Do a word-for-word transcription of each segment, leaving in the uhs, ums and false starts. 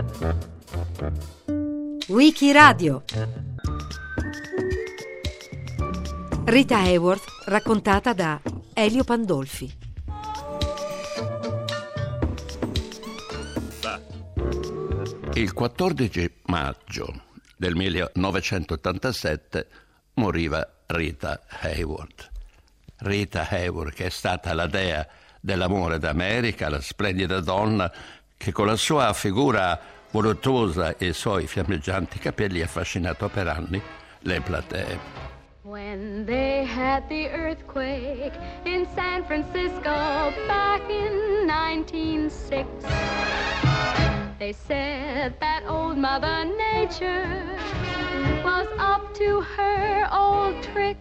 Wikiradio. Rita Hayworth raccontata da Elio Pandolfi. Il quattordici maggio del millenovecentottantasette moriva Rita Hayworth. Rita Hayworth, che è stata la dea dell'amore d'America, la splendida donna che con la sua figura voluttuosa e i suoi fiammeggianti capelli ha affascinato per anni le platee. When they had the earthquake in San Francisco back in nineteen oh six, they said that old Mother Nature was up to her old tricks.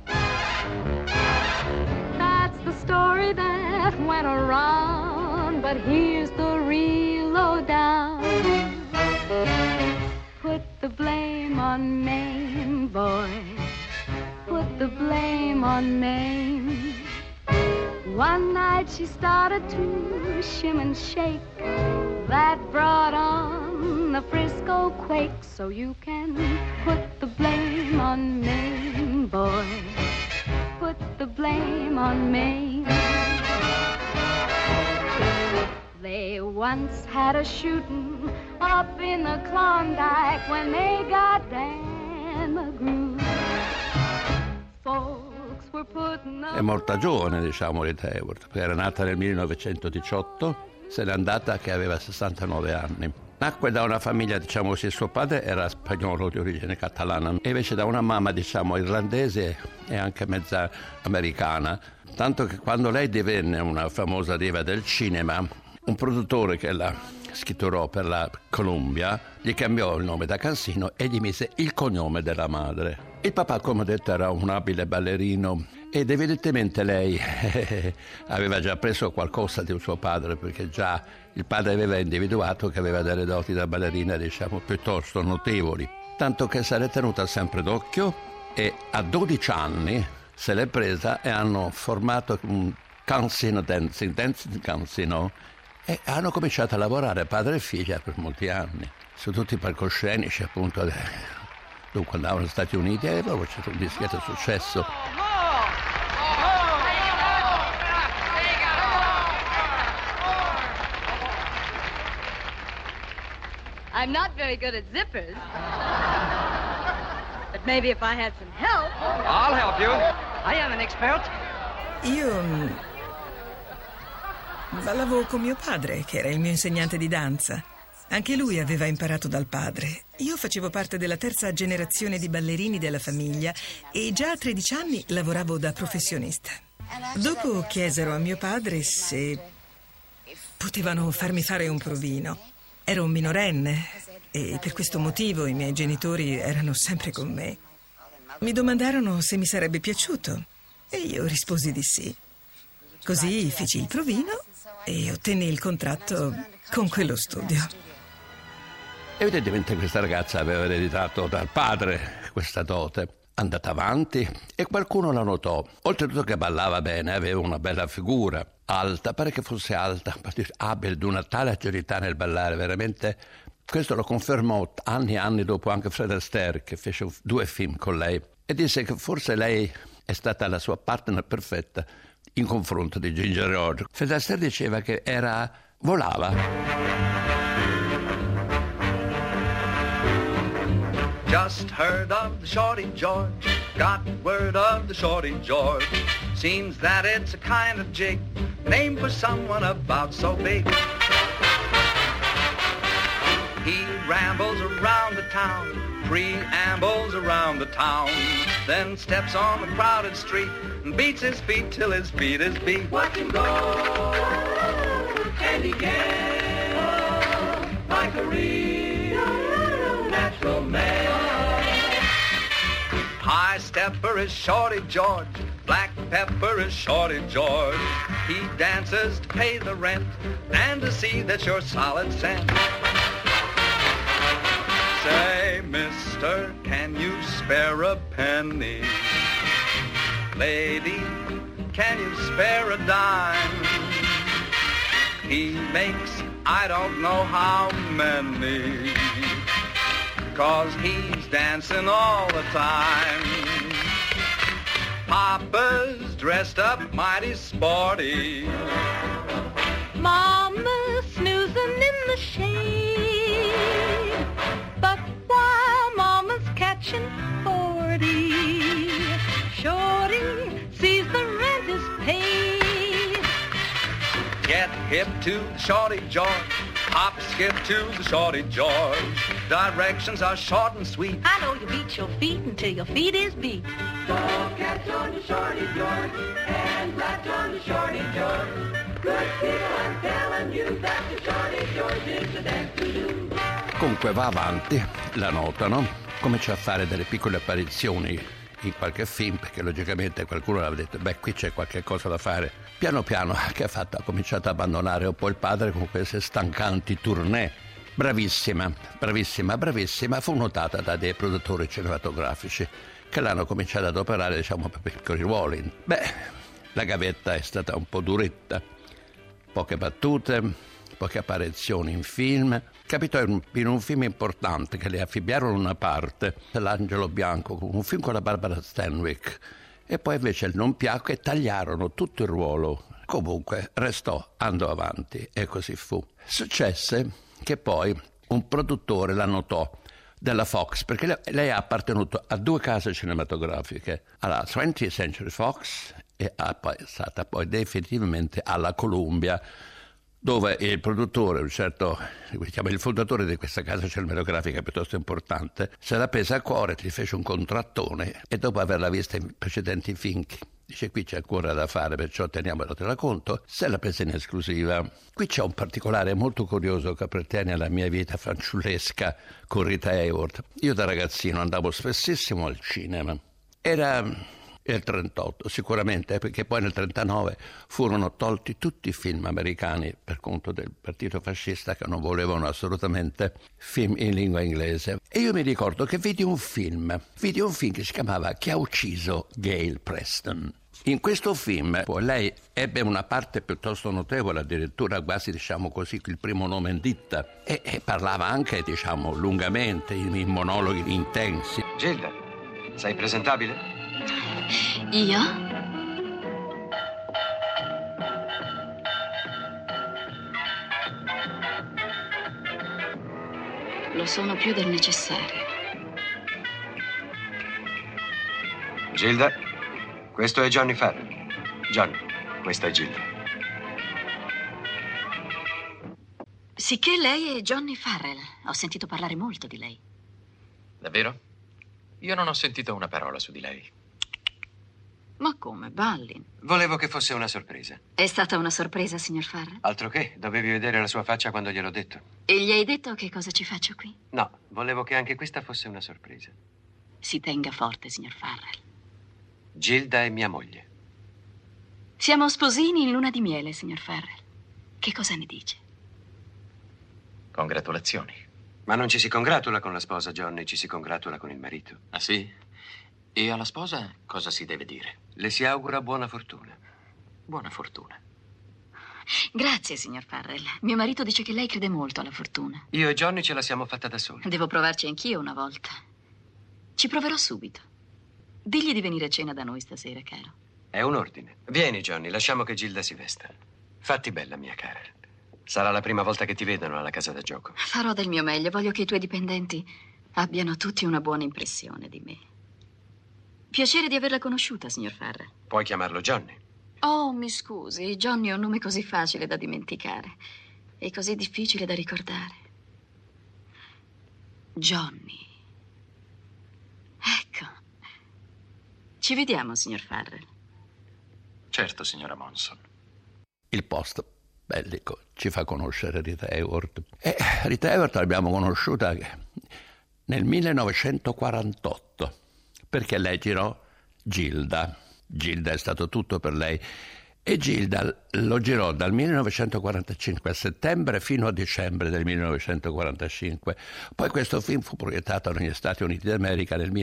That's the story that went around, but here's the real lowdown. Put the blame on Maine, boy. Put the blame on Maine. One night she started to shim and shake. That brought on the Frisco quake. So you can put the blame on Maine, boy. Put the blame on Maine. They once had a shooting up in the Klondike when they got Dan McGrew. Folks were putting up. È morta giovane, diciamo, Rita Hayworth, perché era nata nel millenovecentodiciotto, se n'è andata che aveva sessantanove anni. Nacque da una famiglia, diciamo così, suo padre era spagnolo di origine catalana e invece da una mamma, diciamo, irlandese e anche mezza americana. Tanto che quando lei divenne una famosa diva del cinema, un produttore che la scritturò per la Columbia gli cambiò il nome da Cansino e gli mise il cognome della madre. Il papà, come detto, era un abile ballerino ed evidentemente lei aveva già preso qualcosa di suo padre, perché già il padre aveva individuato che aveva delle doti da ballerina, diciamo, piuttosto notevoli. Tanto che se l'è tenuta sempre d'occhio e a dodici anni se l'è presa e hanno formato un Cansino Dancing, Dancing Cansino, e hanno cominciato a lavorare padre e figlia per molti anni su tutti i palcoscenici, appunto. Dunque andavano negli Stati Uniti e poi c'è un discreto successo. I'm not very good at zippers, but maybe if I had some help. I'll help you. I am an expert. Io mh, ballavo con mio padre, che era il mio insegnante di danza. Anche lui aveva imparato dal padre. Io facevo parte della terza generazione di ballerini della famiglia e già a tredici anni lavoravo da professionista. Dopo chiesero a mio padre se potevano farmi fare un provino. Ero un minorenne e per questo motivo i miei genitori erano sempre con me. Mi domandarono se mi sarebbe piaciuto e io risposi di sì. Così feci il provino e ottenni il contratto con quello studio. Evidentemente questa ragazza aveva ereditato dal padre questa dote. Andata avanti e qualcuno la notò. Oltretutto che ballava bene, aveva una bella figura, alta, pare che fosse alta, abile, di una tale agilità nel ballare, veramente. Questo lo confermò anni e anni dopo anche Fred Astaire, che fece due film con lei, e disse che forse lei è stata la sua partner perfetta in confronto di Ginger Rogers. Fred Astaire diceva che era volava. Just heard of the Shorty George, got word of the Shorty George. Seems that it's a kind of jig, named for someone about so big. He rambles around the town, preambles around the town, then steps on the crowded street and beats his feet till his feet is beat. Watch him go, and he can, like a real natural man. High stepper is Shorty George, black pepper is Shorty George. He dances to pay the rent and to see that you're solid cent. Say, mister, can you spare a penny? Lady, can you spare a dime? He makes I don't know how many, 'cause he's dancing all the time. Papa's dressed up mighty sporty. Mama's snoozing in the shade, but while Mama's catching forty, Shorty sees the rent is paid. Get hip to the Shorty George, hop, skip to the Shorty George. Directions are short and sweet. I know you beat your feet until your feet is beat. So catch on to Shorty George and latch on to Shorty George. Good people, I'm telling you that the Shorty George is the dance to do. Comunque va avanti, la notano, comincia a fare delle piccole apparizioni in qualche film, perché logicamente qualcuno aveva detto beh, qui c'è qualche cosa da fare. Piano piano che ha fatto? Ha cominciato a abbandonare un po' il padre con queste stancanti tournée. Bravissima, bravissima, bravissima, fu notata da dei produttori cinematografici che l'hanno cominciato ad operare, diciamo, per piccoli ruoli. Beh, la gavetta è stata un po' duretta, poche battute, poche apparizioni in film. Capitò in, in un film importante che le affibbiarono una parte, L'Angelo Bianco, un film con la Barbara Stanwyck, e poi invece non piacque e tagliarono tutto il ruolo. Comunque restò, andò avanti e così fu. Successe che poi un produttore la notò, della Fox, perché lei, lei ha appartenuto a due case cinematografiche, alla twentieth Century Fox e è stata poi definitivamente alla Columbia, dove il produttore, un certo, diciamo, il fondatore di questa casa cinematografica piuttosto importante, se l'ha presa a cuore, gli fece un contrattone e dopo averla vista in precedenti film, dice qui c'è ancora da fare, perciò teniamolo te la conto, se l'ha presa in esclusiva. Qui c'è un particolare molto curioso che appartiene alla mia vita fanciullesca con Rita Hayworth. Io da ragazzino andavo spessissimo al cinema. Era il trentotto sicuramente, perché poi nel trentanove furono tolti tutti i film americani per conto del partito fascista, che non volevano assolutamente film in lingua inglese. E io mi ricordo che vidi un film, vidi un film che si chiamava Chi ha ucciso Gail Preston. In questo film poi lei ebbe una parte piuttosto notevole, addirittura quasi, diciamo così, il primo nome in ditta, e, e parlava anche, diciamo, lungamente, in, in monologhi intensi. Gilda, sei presentabile? Io? Lo sono più del necessario. Gilda, questo è Johnny Farrell. Johnny, questa è Gilda. Sicché lei è Johnny Farrell. Ho sentito parlare molto di lei. Davvero? Io non ho sentito una parola su di lei. Ma come, Ballin? Volevo che fosse una sorpresa. È stata una sorpresa, signor Farrell? Altro che, dovevi vedere la sua faccia quando gliel'ho detto. E gli hai detto che cosa ci faccio qui? No, volevo che anche questa fosse una sorpresa. Si tenga forte, signor Farrell. Gilda è mia moglie. Siamo sposini in luna di miele, signor Farrell. Che cosa ne dice? Congratulazioni. Ma non ci si congratula con la sposa, Johnny, ci si congratula con il marito. Ah, sì? E alla sposa cosa si deve dire? Le si augura buona fortuna. Buona fortuna. Grazie, signor Farrell. Mio marito dice che lei crede molto alla fortuna. Io e Johnny ce la siamo fatta da soli. Devo provarci anch'io una volta. Ci proverò subito. Digli di venire a cena da noi stasera, caro. È un ordine. Vieni, Johnny, lasciamo che Gilda si vesta. Fatti bella, mia cara. Sarà la prima volta che ti vedono alla casa da gioco. Farò del mio meglio. Voglio che i tuoi dipendenti abbiano tutti una buona impressione di me. Piacere di averla conosciuta, signor Farrell. Puoi chiamarlo Johnny. Oh, mi scusi, Johnny è un nome così facile da dimenticare e così difficile da ricordare. Johnny. Ecco. Ci vediamo, signor Farrell. Certo, signora Monson. Il post bellico ci fa conoscere Rita Hayworth. E Rita Hayworth l'abbiamo conosciuta nel millenovecentoquarantotto, perché lei girò Gilda. Gilda è stato tutto per lei. E Gilda lo girò dal millenovecentoquarantacinque a settembre fino a dicembre del millenovecentoquarantacinque. Poi questo film fu proiettato negli Stati Uniti d'America nel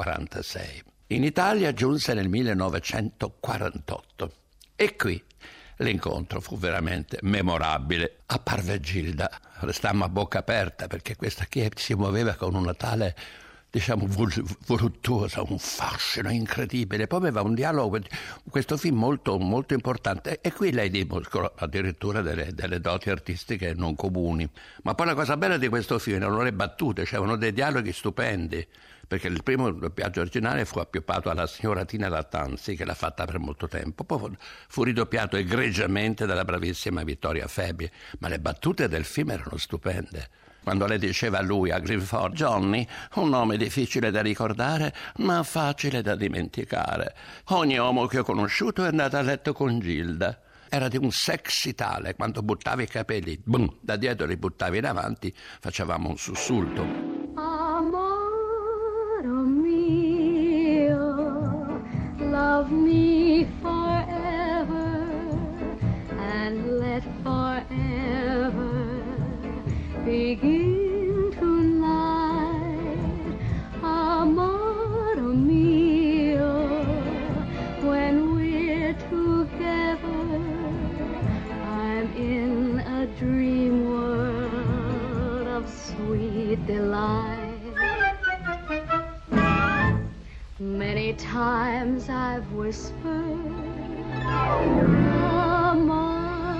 millenovecentoquarantasei. In Italia giunse nel millenovecentoquarantotto. E qui L'incontro fu veramente memorabile. Apparve Gilda, restammo a bocca aperta perché questa che si muoveva con una tale, diciamo, voluttuosa, un fascino incredibile. Poi aveva un dialogo, questo film molto, molto importante, e qui lei dimostra addirittura delle, delle doti artistiche non comuni. Ma poi la cosa bella di questo film erano le battute, c'erano dei dialoghi stupendi, perché il primo doppiaggio originale fu appioppato alla signora Tina Lattanzi, che l'ha fatta per molto tempo, poi fu ridoppiato egregiamente dalla bravissima Vittoria Febi, ma le battute del film erano stupende. Quando lei diceva a lui, a Greenford, Johnny, un nome difficile da ricordare, ma facile da dimenticare. Ogni uomo che ho conosciuto è andato a letto con Gilda. Era di un sexy tale, quando buttavi i capelli, boom, da dietro li buttavi in avanti, facevamo un sussulto. Amore mio, love me forever, and let forever begin tonight, amor mio, when we're together, I'm in a dream world of sweet delight. Many times I've whispered, amor.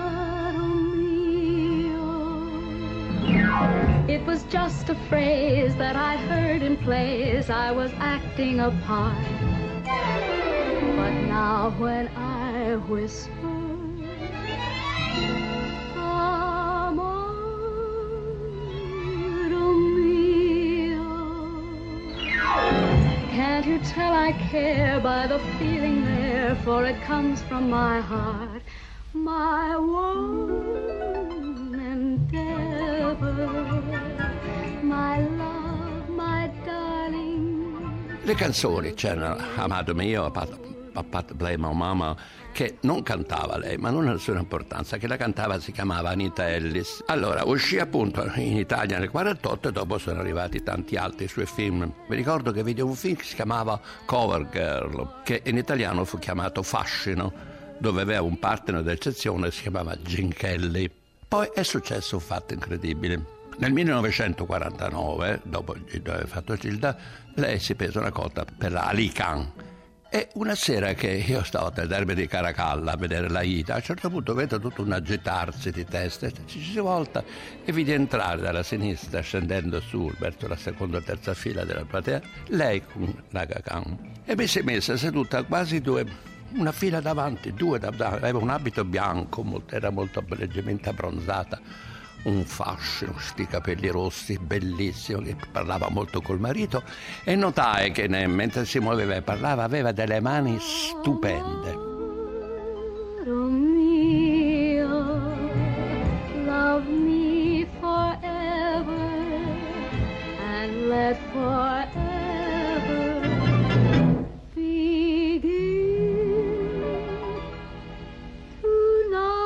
It was just a phrase that I heard in plays I was acting a part. But now when I whisper, amor mio, can't you tell I care by the feeling there, for it comes from my heart, my one endeavor. My love, my darling. Le canzoni, c'erano Amato mio, Pat Blame My Mama, che non cantava lei, ma non ha nessuna importanza, che la cantava si chiamava Anita Ellis. Allora, uscì appunto in Italia nel quarantotto e dopo sono arrivati tanti altri suoi film. Mi ricordo che vidi un film che si chiamava Cover Girl, che in italiano fu chiamato Fascino, dove aveva un partner d'eccezione che si chiamava Gene Kelly. Poi è successo un fatto incredibile. Nel millenovecentoquarantanove, dopo aver fatto Gilda, lei si prese una cotta per la Ali Khan. E una sera che io stavo nel termine di Caracalla a vedere la Ida, a un certo punto vedo tutto un agitarsi di testa, ci si volta e vidi entrare dalla sinistra, scendendo su verso la seconda o terza fila della platea, lei con l'Aga Khan. E mi si è messa seduta quasi due, una fila davanti, due davanti, aveva un abito bianco, era molto leggermente abbronzata, un fascino, sti capelli rossi, bellissimo, che parlava molto col marito, e notai che ne, mentre si muoveva e parlava aveva delle mani stupende. Amor mio, love me forever, and let forever begin tonight.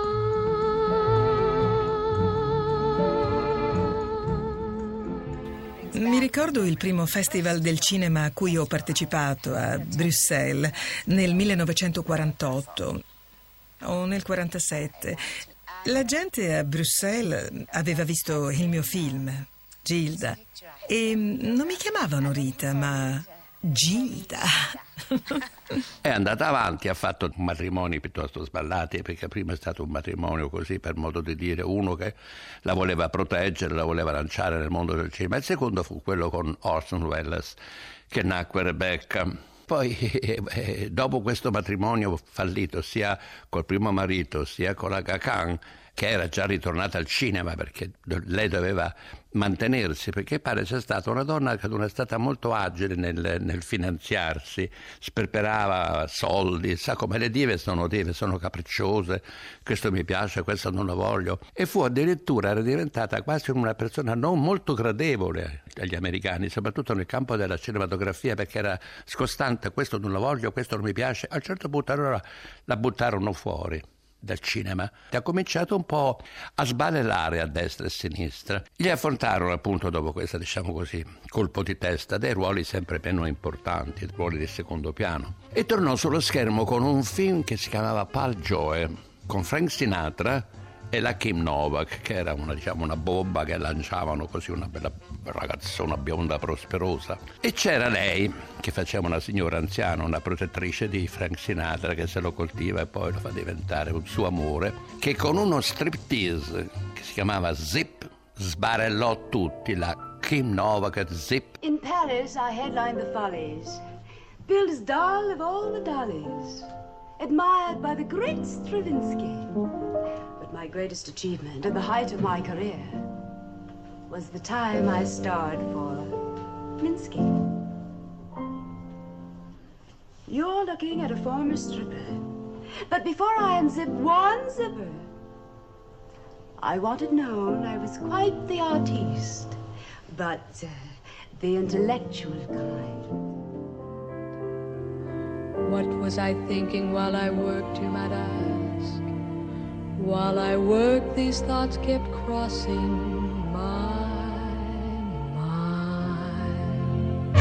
Mi ricordo il primo festival del cinema a cui ho partecipato a Bruxelles nel millenovecentoquarantotto o nel quarantasette. La gente a Bruxelles aveva visto il mio film, Gilda, e non mi chiamavano Rita, ma Gilda. È andata avanti, ha fatto matrimoni piuttosto sballati, perché prima è stato un matrimonio così, per modo di dire, uno che la voleva proteggere, la voleva lanciare nel mondo del cinema. Il secondo fu quello con Orson Welles, che nacque Rebecca. Poi eh, dopo questo matrimonio fallito sia col primo marito sia con l'Aga Khan, che era già ritornata al cinema perché lei doveva mantenersi, perché pare sia stata una donna che non è stata molto agile nel, nel finanziarsi, sperperava soldi, sa come le dive sono dive, sono capricciose, questo mi piace, questo non lo voglio, e fu addirittura, era diventata quasi una persona non molto gradevole agli americani, soprattutto nel campo della cinematografia, perché era scostante, questo non lo voglio, questo non mi piace. A un certo punto allora la buttarono fuori dal cinema, e ha cominciato un po' a sbalellare a destra e a sinistra. Gli affrontarono appunto dopo questo, diciamo così, colpo di testa, dei ruoli sempre meno importanti, ruoli di secondo piano, e tornò sullo schermo con un film che si chiamava Pal Joe, con Frank Sinatra e la Kim Novak, che era una, diciamo, una bomba che lanciavano così, una bella ragazzona bionda prosperosa. E c'era lei, che faceva una signora anziana, una protettrice di Frank Sinatra, che se lo coltiva e poi lo fa diventare un suo amore, che con uno striptease che si chiamava Zip sbarellò tutti, la Kim Novak e Zip. In Paris I headlined the Follies, billed as doll of all the dollies, admired by the great Stravinsky. My greatest achievement and the height of my career was the time I starred for Minsky. You're looking at a former stripper, but before I unzipped one zipper, I wanted known I was quite the artiste, but uh, the intellectual kind. What was I thinking while I worked, you might ask? While I worked, these thoughts kept crossing my mind.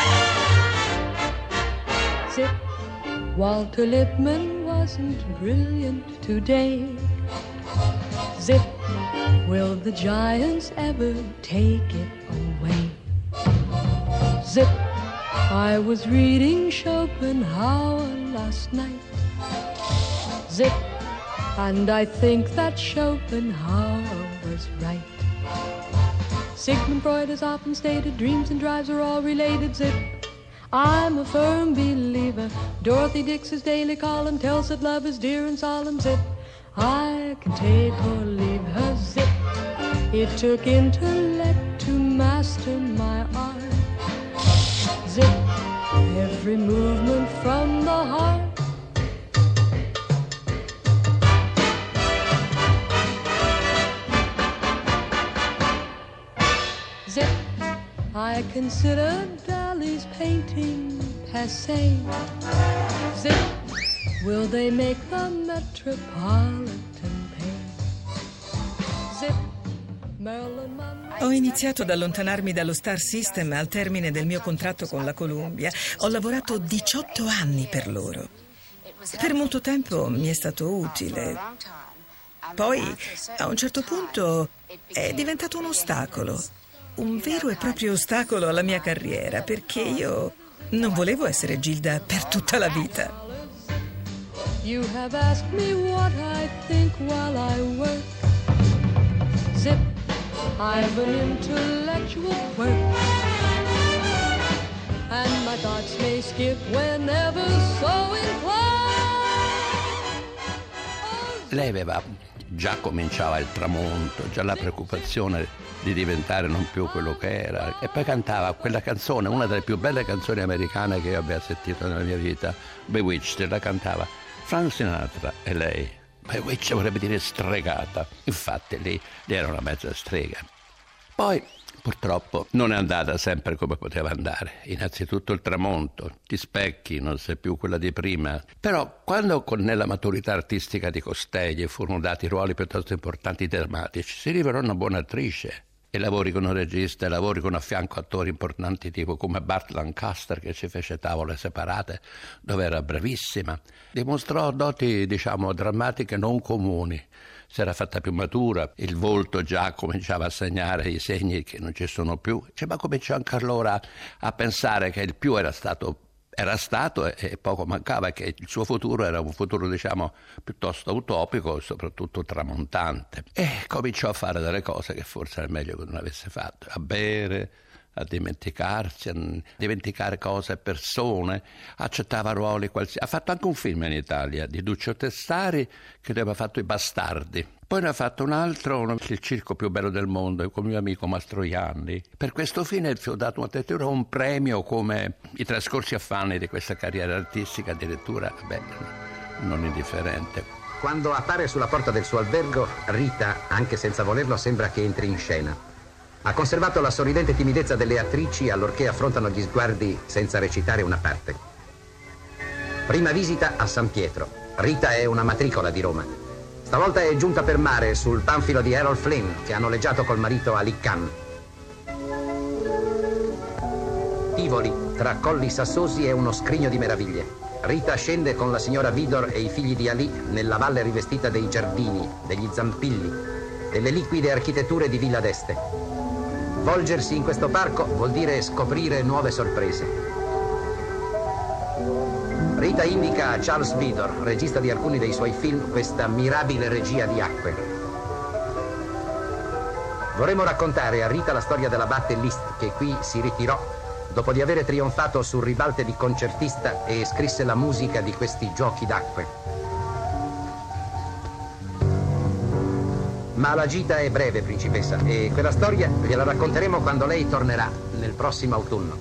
Zip, Walter Lippmann wasn't brilliant today. Zip, will the Giants ever take it away? Zip, I was reading Schopenhauer last night. Zip, and I think that Schopenhauer was right. Sigmund Freud has often stated dreams and drives are all related. Zip, I'm a firm believer. Dorothy Dix's daily column tells that love is dear and solemn. Zip, I can take or leave her. Zip, it took intellect to master my art. Zip, every movement from the heart. Zip, I consider Dali's painting passé. Zip, will they make the Metropolitan pay? Zip, Marilyn Monroe. Ho iniziato ad allontanarmi dallo Star System al termine del mio contratto con la Columbia. Ho lavorato diciotto anni per loro. Per molto tempo mi è stato utile. Poi, a un certo punto, è diventato un ostacolo. Un vero e proprio ostacolo alla mia carriera, perché io non volevo essere Gilda per tutta la vita. You have asked me what I think while I work. Zip, I've an intellectual quirk, and my thoughts may skip whenever so inclined. Lei aveva, già cominciava il tramonto, già la preoccupazione di diventare non più quello che era, e poi cantava quella canzone, una delle più belle canzoni americane che io abbia sentito nella mia vita, Bewitched. La cantava Frank Sinatra e lei. Bewitched vorrebbe dire stregata, infatti lei, lei era una mezza strega. Poi purtroppo non è andata sempre come poteva andare. Innanzitutto il tramonto, ti specchi, non sei più quella di prima. Però quando con nella maturità artistica di Costelli furono dati ruoli piuttosto importanti drammatici, si rivelò una buona attrice. E lavori con un regista, e lavori con a fianco attori importanti tipo come Burt Lancaster, che ci fece Tavole separate, dove era bravissima. Dimostrò doti, diciamo, drammatiche non comuni. Si era fatta più matura, il volto già cominciava a segnare i segni che non ci sono più. Cioè, ma cominciò anche allora a pensare che il più era stato era stato e poco mancava, che il suo futuro era un futuro, diciamo, piuttosto utopico e soprattutto tramontante. E cominciò a fare delle cose che forse era meglio che non avesse fatto, a bere, a dimenticarsi, a dimenticare cose e persone, accettava ruoli qualsiasi. Ha fatto anche un film in Italia di Duccio Testari che aveva fatto I Bastardi. Poi ne ha fatto un altro, Il circo più bello del mondo, con il mio amico Mastroianni. Per questo film gli ho dato addirittura un premio come i trascorsi affanni di questa carriera artistica, addirittura, beh, non indifferente. Quando appare sulla porta del suo albergo, Rita, anche senza volerlo, sembra che entri in scena. Ha conservato la sorridente timidezza delle attrici allorché affrontano gli sguardi senza recitare una parte. Prima visita a San Pietro. Rita è una matricola di Roma. Stavolta è giunta per mare sul panfilo di Errol Flynn, che ha noleggiato col marito a Liccan. Tivoli, tra colli sassosi, è uno scrigno di meraviglie. Rita scende con la signora Vidor e i figli di Ali nella valle rivestita dei giardini, degli zampilli, delle liquide architetture di Villa d'Este. Volgersi in questo parco vuol dire scoprire nuove sorprese. Rita indica a Charles Vidor, regista di alcuni dei suoi film, questa mirabile regia di acque. Vorremmo raccontare a Rita la storia dell'abate Liszt, che qui si ritirò dopo di avere trionfato sul ribalte di concertista e scrisse la musica di questi giochi d'acque. Ma la gita è breve, principessa, e quella storia gliela racconteremo quando lei tornerà nel prossimo autunno.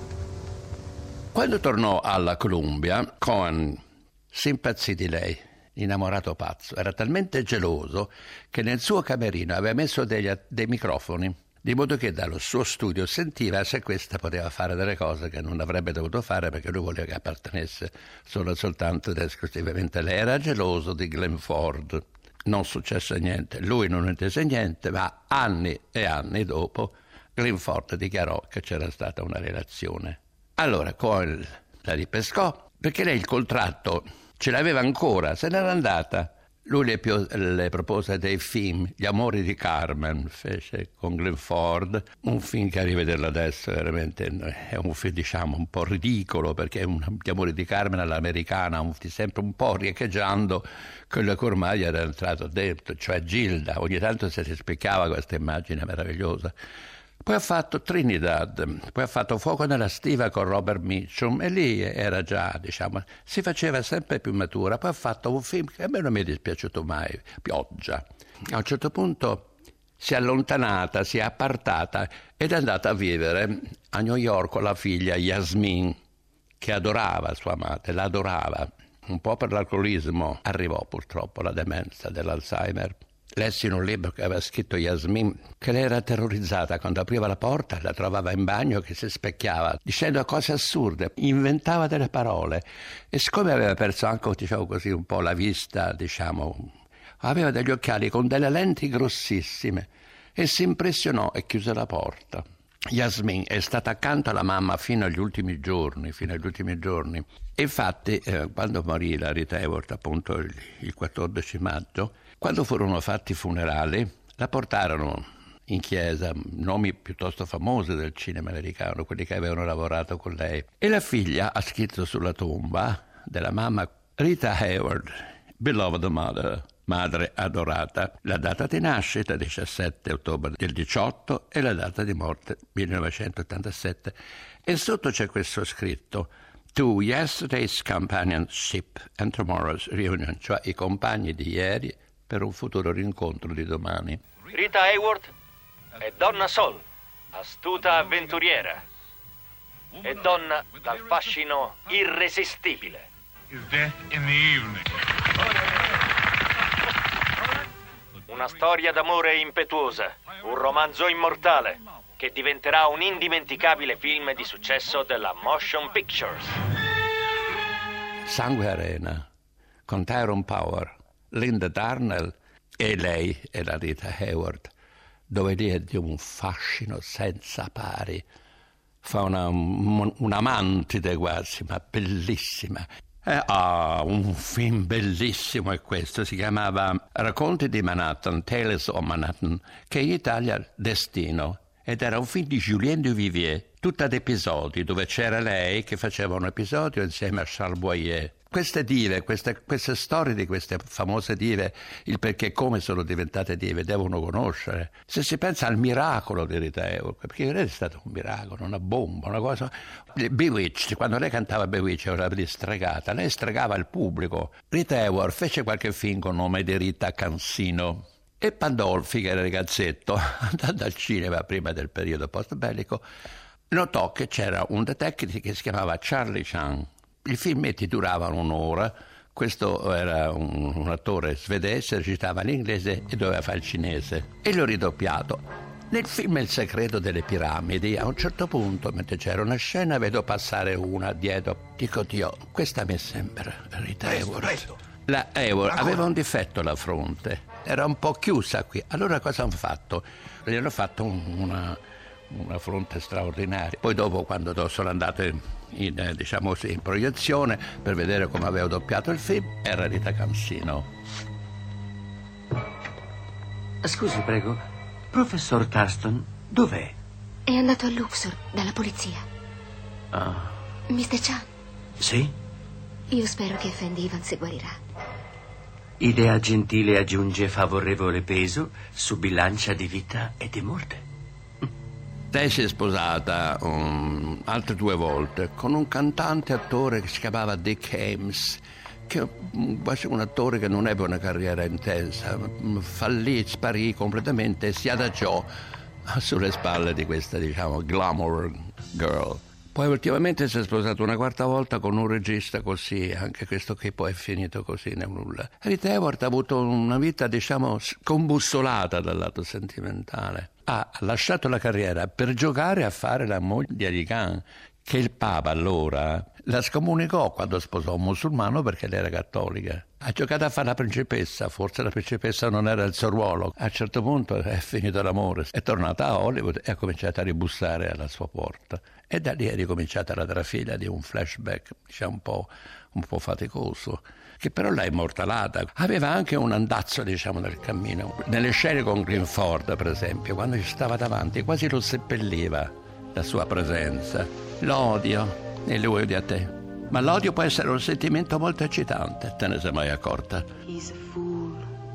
Quando tornò alla Columbia, Cohen si impazzì di lei, innamorato pazzo. Era talmente geloso che nel suo camerino aveva messo degli, dei microfoni, di modo che dallo suo studio sentiva se questa poteva fare delle cose che non avrebbe dovuto fare, perché lui voleva che appartenesse solo e soltanto ed esclusivamente lei. Era geloso di Glenn Ford. Non successe niente, lui non intese niente, ma anni e anni dopo Glenn Ford dichiarò che c'era stata una relazione. Allora Cohen la ripescò, perché lei il contratto ce l'aveva ancora, se n'era andata. Lui le, pio- le propose dei film, Gli amori di Carmen, fece con Glenn Ford, un film che a rivederlo adesso veramente è un film, diciamo, un po' ridicolo, perché è un, Gli amori di Carmen all'americana, un, sempre un po' riecheggiando quello che ormai era entrato dentro, cioè Gilda. Ogni tanto si rispecchiava questa immagine meravigliosa. Poi ha fatto Trinidad, poi ha fatto Fuoco nella stiva con Robert Mitchum, e lì era già, diciamo, si faceva sempre più matura. Poi ha fatto un film che a me non mi è dispiaciuto mai, Pioggia. A un certo punto si è allontanata, si è appartata ed è andata a vivere a New York con la figlia Yasmin, che adorava sua madre, la adorava. Un po' per l'alcolismo arrivò purtroppo la demenza dell'Alzheimer. Lessi in un libro che aveva scritto Yasmin che lei era terrorizzata quando apriva la porta, la trovava in bagno che si specchiava dicendo cose assurde, inventava delle parole, e siccome aveva perso anche, diciamo così, un po' la vista, diciamo, aveva degli occhiali con delle lenti grossissime e si impressionò e chiuse la porta. Yasmin è stata accanto alla mamma fino agli ultimi giorni, fino agli ultimi giorni. E infatti eh, quando morì la Rita Hayworth, appunto il, il quattordici maggio, quando furono fatti i funerali, la portarono in chiesa, nomi piuttosto famosi del cinema americano, quelli che avevano lavorato con lei. E la figlia ha scritto sulla tomba della mamma: Rita Hayworth, beloved mother, madre adorata, la data di nascita diciassette ottobre del diciotto e la data di morte millenovecentottantasette. E sotto c'è questo scritto: To yesterday's companionship and tomorrow's reunion, cioè i compagni di ieri per un futuro rincontro di domani. Rita Hayworth è donna sol, astuta avventuriera, è donna dal fascino irresistibile. Is death in the evening. Una storia d'amore impetuosa, un romanzo immortale che diventerà un indimenticabile film di successo della Motion Pictures. Sangue Arena, con Tyrone Power, Linda Darnell, e lei è la Rita Hayworth, dove lì è di un fascino senza pari. Fa una, un, una mantide quasi, ma bellissima. Eh, ah, un film bellissimo è questo, si chiamava Racconti di Manhattan, Tales of Manhattan, che in Italia Destino, ed era un film di Julien Duvivier, tutto ad episodi, dove c'era lei che faceva un episodio insieme a Charles Boyer. Queste dive, queste, queste storie di queste famose dive, il perché e come sono diventate dive, devono conoscere. Se si pensa al miracolo di Rita Hayworth, perché lei è stato un miracolo, una bomba, una cosa. Bewitched, quando lei cantava Bewitched era stregata, lei stregava il pubblico. Rita Hayworth fece qualche film con nome di Rita Cansino. E Pandolfi, che era ragazzetto, andando al cinema prima del periodo post-bellico, notò che c'era un detective che si chiamava Charlie Chan. I filmetti duravano un'ora, questo era un, un attore svedese, recitava l'inglese e doveva fare il cinese, e l'ho ridoppiato. Nel film Il segreto delle piramidi, a un certo punto, mentre c'era una scena, vedo passare una dietro. Dico, Dio, questa mi sembra Rita Hayworth. La Hayworth aveva un difetto alla fronte, era un po' chiusa qui. Allora cosa hanno fatto? Gli hanno fatto un, una... una fronte straordinaria. Poi dopo, quando sono andato in, in, diciamo così, in proiezione per vedere come avevo doppiato il film, era Rita Cansino. Scusi, prego, professor Tarston, dov'è? È andato a Luxor dalla polizia. Ah. mister Chan. Sì? Io spero che Fendi Evans guarirà. Idea gentile aggiunge favorevole peso su bilancia di vita e di morte. Lei si è sposata um, altre due volte con un cantante attore che si chiamava Dick Ames, che è quasi un attore che non ebbe una carriera intensa, fallì, sparì completamente e si adagiò sulle spalle di questa, diciamo, glamour girl. Poi ultimamente si è sposato una quarta volta con un regista così, anche questo che poi è finito così nel nulla. Rita Hayworth ha avuto una vita, diciamo, scombussolata dal lato sentimentale. Ha lasciato la carriera per giocare a fare la moglie di Khan, che il Papa allora la scomunicò quando sposò un musulmano perché lei era cattolica. Ha giocato a fare la principessa, forse la principessa non era il suo ruolo. A un certo punto è finito l'amore, è tornata a Hollywood e ha cominciato a ribussare alla sua porta. E da lì è ricominciata la trafila di un flashback, diciamo, un po', un po' faticoso, che però l'ha immortalata. Aveva anche un andazzo, diciamo, nel cammino. Nelle scene con Greenford, per esempio, quando ci stava davanti, quasi lo seppelliva la sua presenza. L'odio e lui odia te. Ma l'odio può essere un sentimento molto eccitante, te ne sei mai accorta? He's a fool,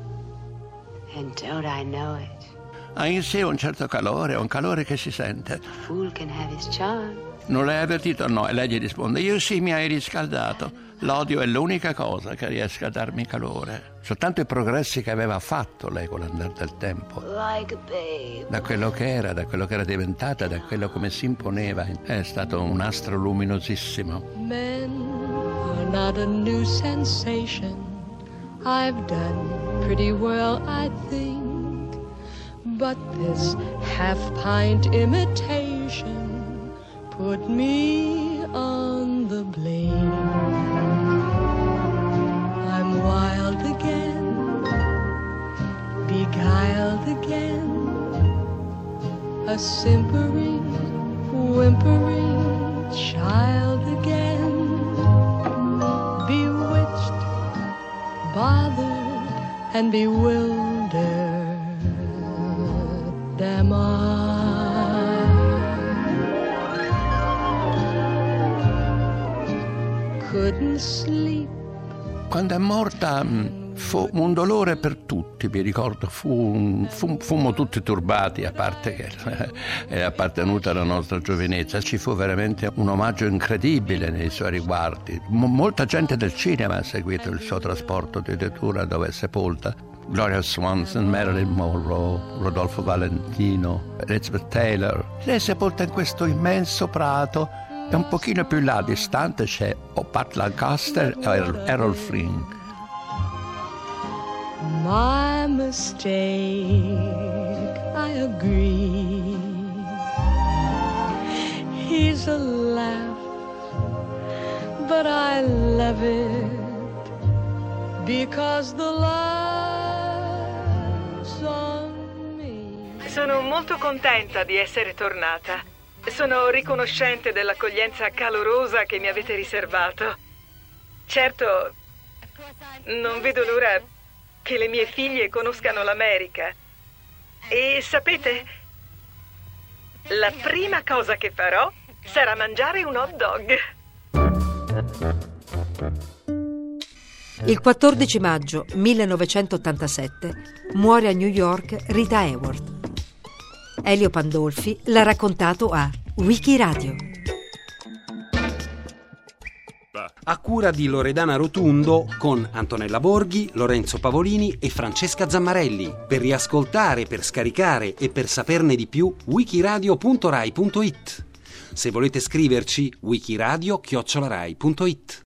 and don't I know it? Ha in sé un certo calore, un calore che si sente. A fool can have his charm. Non l'hai avvertito? No. E lei gli risponde: io sì, mi hai riscaldato. L'odio è l'unica cosa che riesca a darmi calore. Soltanto i progressi che aveva fatto lei con l'andare del tempo, Like a babe. da quello che era, da quello che era diventata, da quello come si imponeva, è stato un astro luminosissimo. Men are not a new sensation. I've done pretty well, I think. But this half-pint imitation put me on the blame. I'm wild again, beguiled again, a simpering, whimpering child again, bewitched, bothered, and bewildered. Am I? Couldn't sleep. Quando è morta fu un dolore per tutti, mi ricordo, fu, fu, fummo tutti turbati, a parte che è appartenuta alla nostra giovinezza. Ci fu veramente un omaggio incredibile nei suoi riguardi. M- molta gente del cinema ha seguito il suo trasporto di dirittura dove è sepolta. Gloria Swanson, Marilyn Monroe, Rodolfo Valentino, Elizabeth Taylor. Lei è sepolta in questo immenso prato e un pochino più in là, distante, c'è o Pat Lancaster e Errol Flynn. My mistake, I agree. He's a laugh, but I love it because the laugh's on me. Sono molto contenta di essere tornata. Sono riconoscente dell'accoglienza calorosa che mi avete riservato. Certo, non vedo l'ora che le mie figlie conoscano l'America. E sapete, la prima cosa che farò sarà mangiare un hot dog. Il quattordici maggio millenovecentottantasette muore a New York Rita Hayworth. Elio Pandolfi l'ha raccontato a Wikiradio. A cura di Loredana Rotundo con Antonella Borghi, Lorenzo Pavolini e Francesca Zammarelli. Per riascoltare, per scaricare e per saperne di più, wikiradio punto rai punto it. Se volete scriverci, wikiradio chiocciola rai punto it.